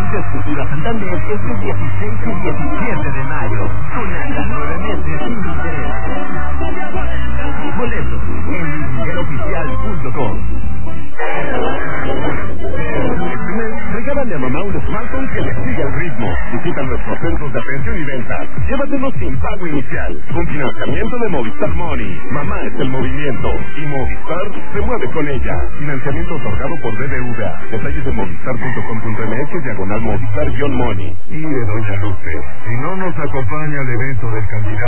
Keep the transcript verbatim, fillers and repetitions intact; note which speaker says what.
Speaker 1: Tres Cultura Santander este dieciséis y diecisiete de mayo. Con hasta nueve meses sin interés. Boletos en ligueroficial punto com. Regálale a mamá un smartphone que le siga el ritmo. Visita nuestros centros de atención y venta. Llévatelos sin pago inicial. Con financiamiento de Movistar Money. Mamá es el movimiento. Y Movistar se mueve con ella. Financiamiento otorgado por B B V A. Detalles en movistar punto com punto m x diagonal Movistar-Money.
Speaker 2: Y de doña Lupe, si no nos acompaña al evento del candidato